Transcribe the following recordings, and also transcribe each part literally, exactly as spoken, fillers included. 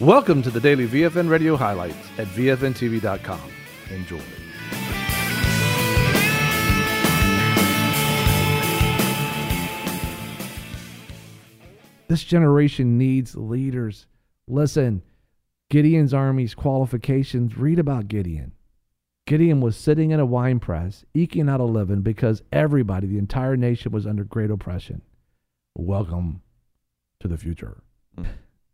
Welcome to the daily V F N Radio highlights at V F N T V dot com. Enjoy. This generation needs leaders. Listen, Gideon's army's qualifications, read about Gideon. Gideon was sitting in a wine press, eking out a living because everybody, the entire nation, was under great oppression. Welcome to the future. Mm.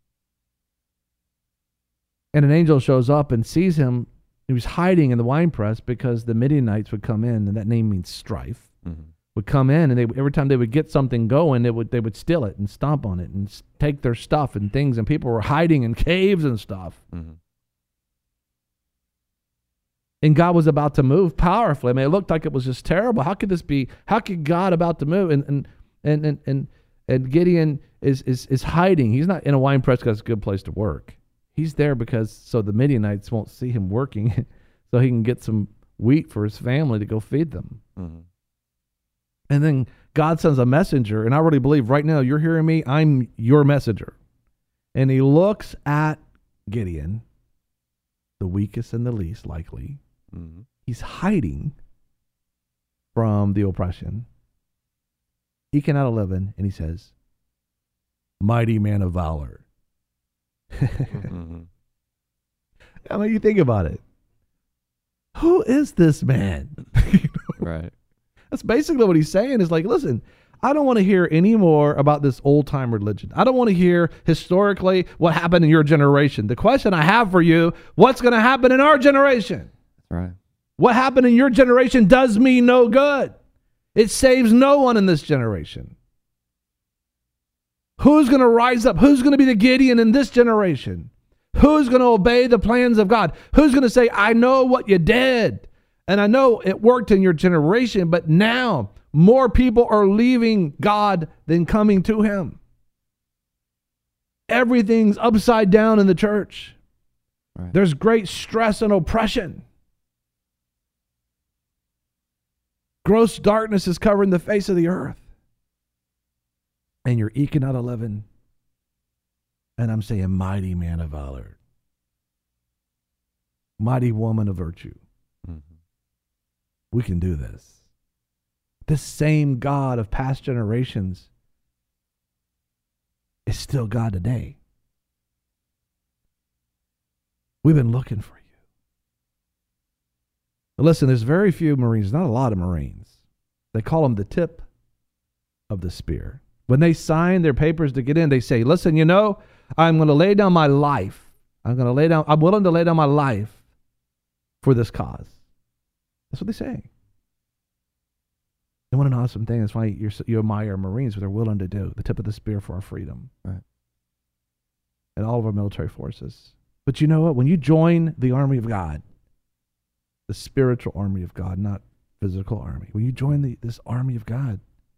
And an angel shows up and sees him. He was hiding in the wine press because the Midianites would come in, and that name means strife, mm-hmm. would come in, and they every time they would get something going, they would they would steal it and stomp on it and take their stuff and things, and people were hiding in caves and stuff. Mm-hmm. And God was about to move powerfully. I mean, it looked like it was just terrible. How could this be? How could God about to move? And and and and and, and Gideon is, is is hiding. He's not in a wine press because it's a good place to work. He's there because so the Midianites won't see him working, so he can get some wheat for his family to go feed them. Mm-hmm. And then God sends a messenger, and I really believe right now you're hearing me. I'm your messenger. And he looks at Gideon, the weakest and the least likely. Mm-hmm. He's hiding from the oppression, eking out a living, and he says, "Mighty man of valor." mm-hmm. I mean, you think about it. Who is this man? you know? Right. That's basically what he's saying is like, listen, I don't want to hear any more about this old-time religion. I don't want to hear historically what happened in your generation. The question I have for you, what's going to happen in our generation? Right. What happened in your generation does me no good. It saves no one in this generation. Who's going to rise up? Who's going to be the Gideon in this generation? Who's going to obey the plans of God? Who's going to say, I know what you did, and I know it worked in your generation, but now more people are leaving God than coming to him. Everything's upside down in the church. Right. There's great stress and oppression. Gross darkness is covering the face of the earth. And you're eking out a living. And I'm saying, mighty man of valor. Mighty woman of virtue. Mm-hmm. We can do this. This same God of past generations is still God today. We've been looking for you. But listen, there's very few Marines, not a lot of Marines. They call them the tip of the spear. When they sign their papers to get in, they say, listen, you know, I'm going to lay down my life. I'm going to lay down, I'm willing to lay down my life for this cause. That's what they say. And what an awesome thing. That's why you're, you admire Marines, what they're willing to do, the tip of the spear for our freedom. Right. And all of our military forces. But you know what? When you join the army of God, the spiritual army of God, not physical army, when you join the, this army of God,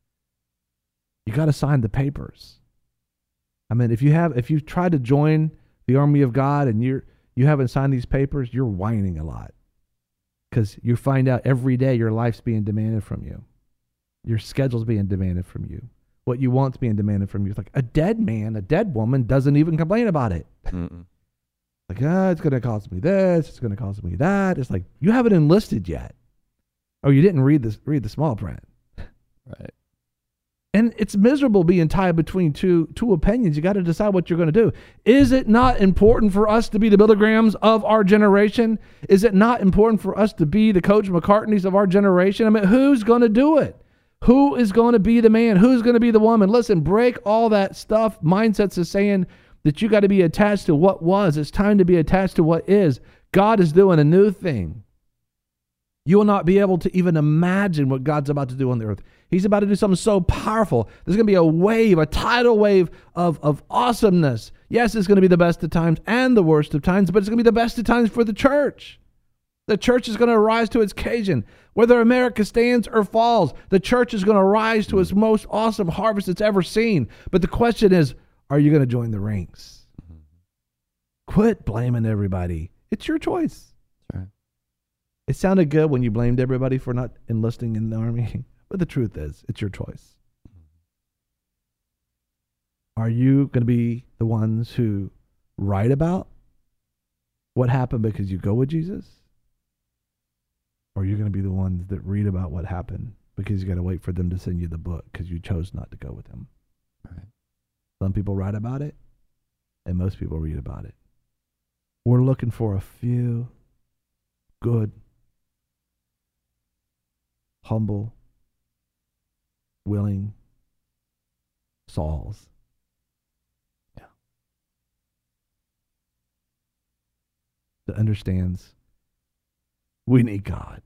you got to sign the papers. I mean, if you have, if you've tried to join the army of God and you're, you haven't signed these papers, you're whining a lot. Because you find out every day your life's being demanded from you. Your schedule's being demanded from you. What you want's being demanded from you. It's like a dead man, a dead woman doesn't even complain about it. Mm-mm. Like, ah, it's going to cost me this, it's going to cost me that. It's like, you haven't enlisted yet. Oh, you didn't read this, read the small print. Right. And it's miserable being tied between two two opinions. You got to decide what you're going to do. Is it not important for us to be the Billy Grahams of our generation? Is it not important for us to be the Coach McCartneys of our generation? I mean, who's going to do it? Who is going to be the man? Who's going to be the woman? Listen, break all that stuff. Mindsets is saying that you got to be attached to what was. It's time to be attached to what is. God is doing a new thing. You will not be able to even imagine what God's about to do on the earth. He's about to do something so powerful. There's going to be a wave, a tidal wave of, of awesomeness. Yes, it's going to be the best of times and the worst of times, but it's going to be the best of times for the church. The church is going to rise to its occasion. Whether America stands or falls, the church is going to rise to its most awesome harvest it's ever seen. But the question is, are you going to join the ranks? Mm-hmm. Quit blaming everybody. It's your choice. That's right. It sounded good when you blamed everybody for not enlisting in the army, but the truth is, it's your choice. Are you going to be the ones who write about what happened because you go with Jesus? Or you're going to be the ones that read about what happened because you got to wait for them to send you the book because you chose not to go with them. Right. Some people write about it, and most people read about it. We're looking for a few good, humble, willing Sauls. Yeah. That understands we need God.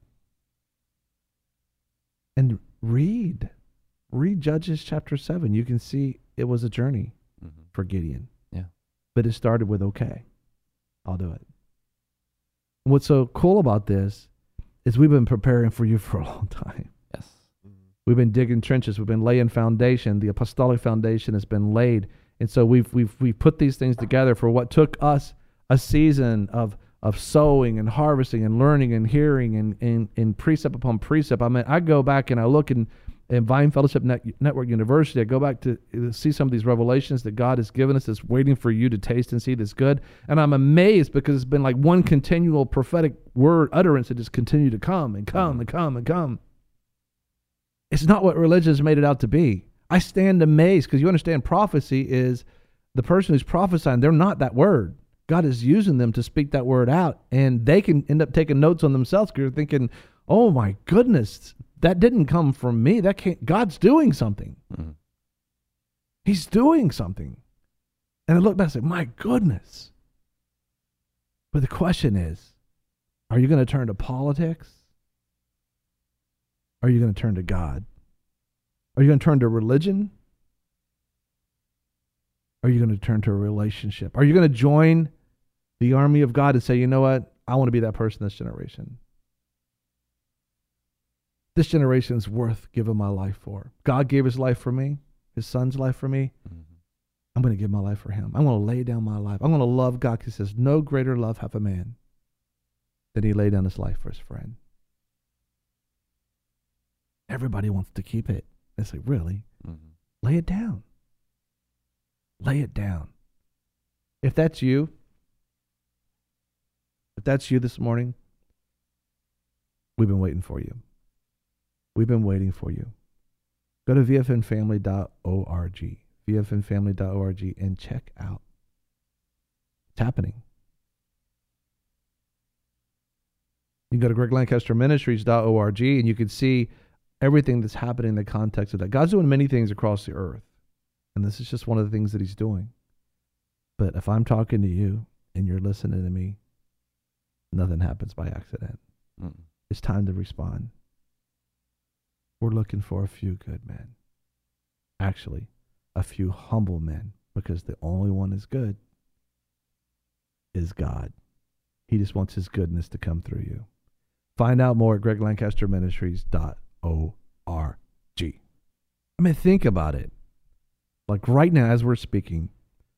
And read. Read Judges chapter seven. You can see it was a journey Mm-hmm. for Gideon. Yeah. But it started with, okay, I'll do it. What's so cool about this is we've been preparing for you for a long time. Yes. We've been digging trenches. We've been laying foundation. The apostolic foundation has been laid. And so we've we've we've put these things together for what took us a season of of sowing and harvesting and learning and hearing and, and, and precept upon precept. I mean, I go back and I look in, in Vine Fellowship Net, Network University. I go back to see some of these revelations that God has given us that's waiting for you to taste and see that's good. And I'm amazed because it's been like one continual prophetic word utterance that just continue to come and come and come and come. It's not what religion has made it out to be. I stand amazed because you understand prophecy is the person who's prophesying, they're not that word. God is using them to speak that word out, and they can end up taking notes on themselves because they're thinking, oh my goodness, that didn't come from me. That can't, God's doing something. Mm-hmm. He's doing something. And I look back and say, my goodness. But the question is, are you going to turn to politics? Are you going to turn to God? Are you going to turn to religion? Are you going to turn to a relationship? Are you going to join the army of God and say, you know what? I want to be that person this generation. This generation is worth giving my life for. God gave his life for me, his son's life for me. Mm-hmm. I'm going to give my life for him. I'm going to lay down my life. I'm going to love God because he says, no greater love hath a man than he laid down his life for his friend. Everybody wants to keep it. I say, really? Mm-hmm. Lay it down. Lay it down. If that's you, if that's you this morning, we've been waiting for you. We've been waiting for you. Go to v f n family dot org, v f n family dot org, and check out what's happening. You can go to greg lancaster ministries dot org, and you can see everything that's happening in the context of that. God's doing many things across the earth. And this is just one of the things that he's doing. But if I'm talking to you and you're listening to me, nothing happens by accident. Mm-mm. It's time to respond. We're looking for a few good men. Actually, a few humble men, because the only one is good is God. He just wants his goodness to come through you. Find out more at greg lancaster ministries dot org. I mean, think about it. Like right now, as we're speaking,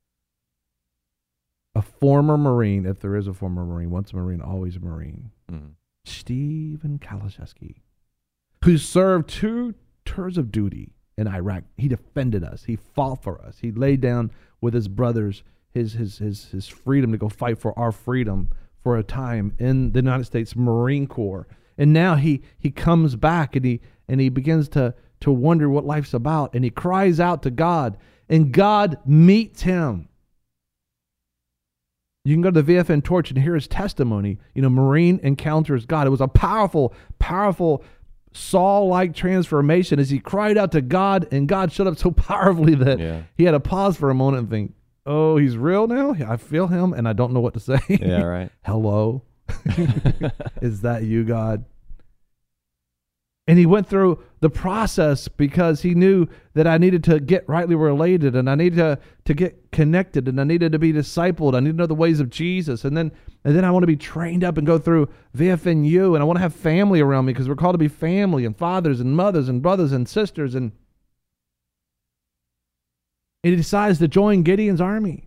a former Marine, if there is a former Marine, once a Marine, always a Marine, Mm-hmm. Stephen Kalashevsky, who served two tours of duty in Iraq. He defended us. He fought for us. He laid down with his brothers his his his his freedom to go fight for our freedom for a time in the United States Marine Corps. And now he he comes back and he and he begins to to wonder what life's about, and he cries out to God, and God meets him. You can go to the V F N Torch and hear his testimony. You know, Marine encounters God. It was a powerful, powerful Saul-like transformation as he cried out to God, and God showed up so powerfully that Yeah. he had to pause for a moment and think, oh, he's real now? I feel him, and I don't know what to say. Yeah, right. Hello? Is that you, God? And he went through the process because he knew that I needed to get rightly related, and I needed to, to get connected, and I needed to be discipled. I needed to know the ways of Jesus. And then and then I want to be trained up and go through V F N U, and I want to have family around me because we're called to be family and fathers and mothers and brothers and sisters. And he decides to join Gideon's army.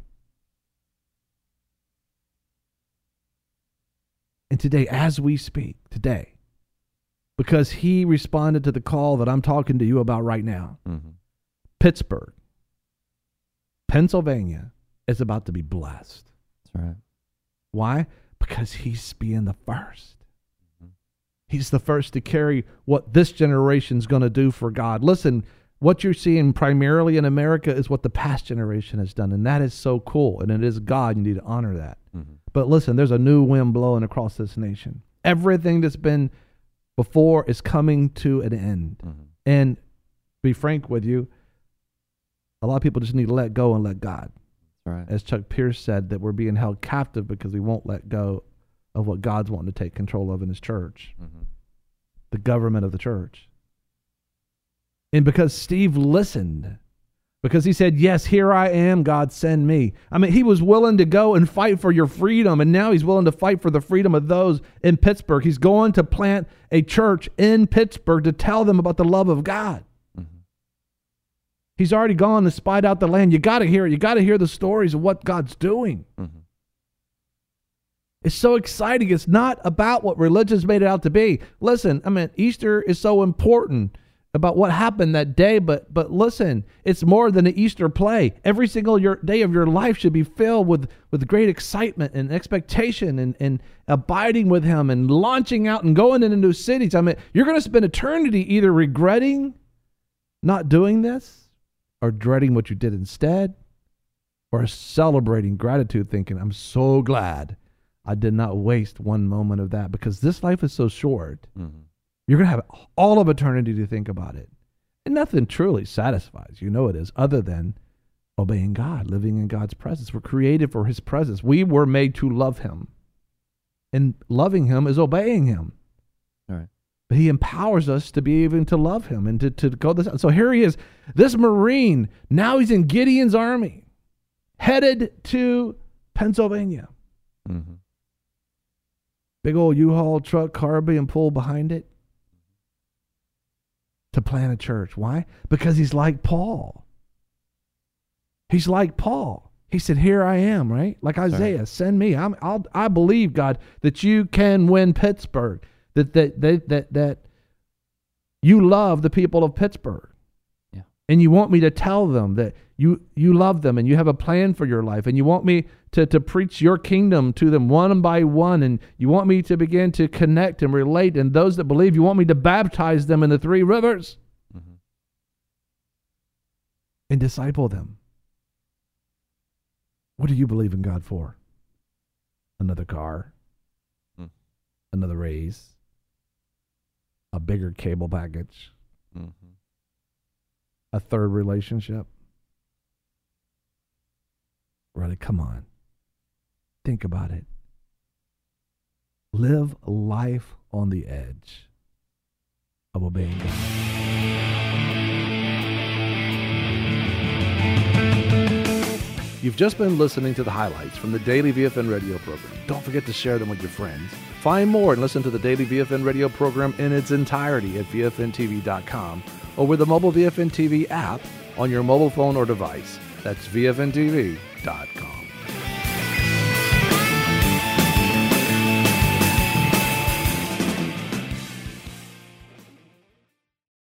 And today, as we speak, today, because he responded to the call that I'm talking to you about right now, Mm-hmm. Pittsburgh, Pennsylvania is about to be blessed. That's right. Why? Because he's being the first. He's the first to carry what this generation's going to do for God. Listen, what you're seeing primarily in America is what the past generation has done, and that is so cool, and it is God. You need to honor that. Mm-hmm. But listen, there's a new wind blowing across this nation. Everything that's been before is coming to an end. Mm-hmm. And to be frank with you, a lot of people just need to let go and let God. Right. As Chuck Pierce said, that we're being held captive because we won't let go of what God's wanting to take control of in his church, mm-hmm. the government of the church. And because Steve listened, because he said, yes, here I am, God, send me. I mean, he was willing to go and fight for your freedom, and now he's willing to fight for the freedom of those in Pittsburgh. He's going to plant a church in Pittsburgh to tell them about the love of God. Mm-hmm. He's already gone and spied out the land. You got to hear it. You got to hear the stories of what God's doing. Mm-hmm. It's so exciting. It's not about what religion's made it out to be. Listen, I mean, Easter is so important about what happened that day, but but listen, it's more than an Easter play. Every single your, day of your life should be filled with, with great excitement and expectation and, and abiding with him and launching out and going into new cities. I mean, you're going to spend eternity either regretting not doing this or dreading what you did instead, or celebrating gratitude, thinking, I'm so glad I did not waste one moment of that, because this life is so short. Mm-hmm. You're going to have all of eternity to think about it. And nothing truly satisfies, you know it is, other than obeying God, living in God's presence. We're created for his presence. We were made to love him. And loving him is obeying him. All right. But he empowers us to be even to love him and to, to go this. So here he is, this Marine, now he's in Gideon's army, headed to Pennsylvania. Mm-hmm. Big old U-Haul truck car being pulled behind it to plant a church. Why? Because he's like Paul. He's like Paul. He said, here I am, right? Like Isaiah, Sorry. send me. I'm, I'll, I believe, God, that you can win Pittsburgh, that, that, that, that, that you love the people of Pittsburgh. Yeah. And you want me to tell them that you, you love them and you have a plan for your life, and you want me to, to preach your kingdom to them one by one, and you want me to begin to connect and relate, and those that believe, you want me to baptize them in the three rivers mm-hmm. and disciple them. What do you believe in God for? Another car? Mm. Another raise? A bigger cable package? Mm-hmm. A third relationship? Really, come on. Think about it. Live life on the edge of obeying God. You've just been listening to the highlights from the Daily V F N radio program. Don't forget to share them with your friends. Find more and listen to the Daily V F N radio program in its entirety at V F N T V dot com or with the mobile V F N T V app on your mobile phone or device. That's V F N T V dot com.